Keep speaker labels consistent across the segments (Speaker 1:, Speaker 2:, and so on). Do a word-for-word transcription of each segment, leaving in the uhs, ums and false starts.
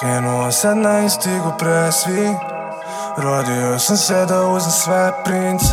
Speaker 1: Krenuo sad na istigu pre svih. Rodio sam se da uzem sve, princ.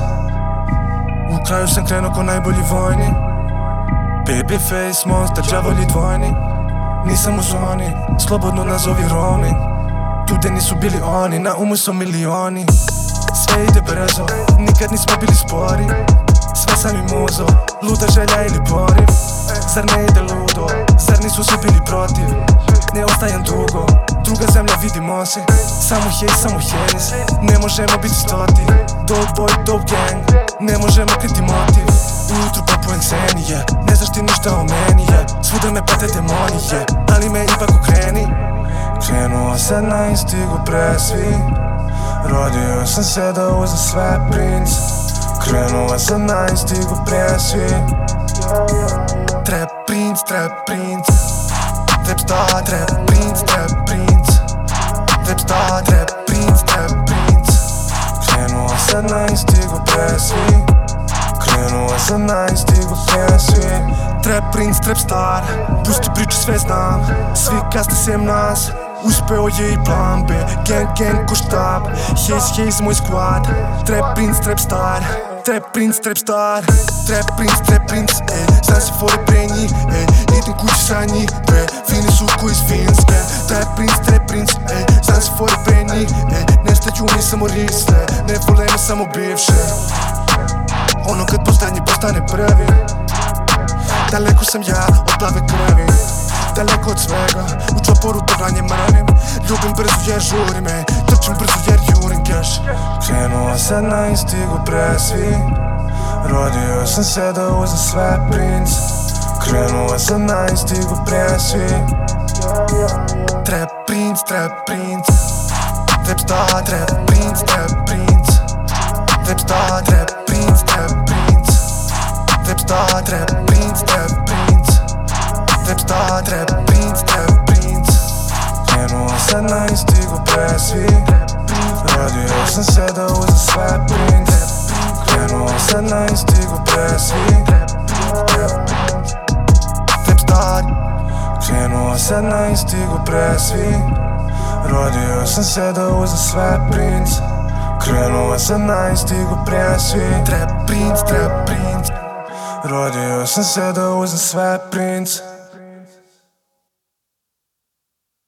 Speaker 1: U kraju sam krenuo ko najbolji vojnik. Babyface, monster, džavolji dvojnik. Nisam u zoni, slobodno nazovi rolling. Tu gde nisu bili oni, na umu su milioni. Sve ide brzo, nikad nismo bili spori. Sve sam im uzo, luda želja ili poriv. Zar ne ide ludo, zar nisu svi bili protiv? Ne ostajem dugo, druga zemlja vidimo se. Samo hej, samo hejs, ne možemo biti stoti. Dope boy, dope gang, ne možemo kriti motiv. Ujutru popujem zenije, ne znaš ti ništa o meni je. Svuda me pate demonije, ali me ipak ukreni. Krenuo sad na istigu pre svih. Rodio sam se da uzem sve, princ. Krenuo sam na istigu pre svih. Trap princ, trap princ. Trap star, trap princ, trap princ. Trap star, trap princ, trap princ. Krenuo sad na istigu pre svih. Krenuo sam na istigu pre svih. Trap princ, trap star, pusti priču, sve znam. Svi kasne sem nas, uspeo je i plan B. Gang, gang ko štab, hejs, hejs moj squad. Trap princ, trap star, trap princ, trap star. Trap princ, trap princ, ej, znam se fore pre njih, ej. Idem kući sa njih, bre, fini su ko iz Finske. Trap princ, trap princ, ej, znam se fore pre njih, ej. Ne staju mi samo risle, ne vole me samo bivše. Ono kad poznanje postane prvi. Daleko sam ja od plave krvi, daleko od svega, u čoporu dobranje mravim. Ljubim brzo jer žurim, ej, trčim brzo jer jurim cash. Krenuo sad na istigu pre svih. Rodio sam se da uzem sve, princ. Krenuo sam na istigu pre svih. Trap princ, trap princ. Trap star, trap princ, trap princ. Trap star, trap princ, trap princ. Trap star, trap princ, trap princ. Trap star, trap princ, trap princ. Krenuo sad na istigu pre svih. Rodio sam se da uzem sve, princ. Krenuo sad na istigu pre svih. Trap star. Krenuo sad na istigu pre svih. Rodio sam se da uzem sve, princ. Krenuo sam na istigu pre svih. Trap princ, trap princ. Rodio sam se da uzem sve, princ.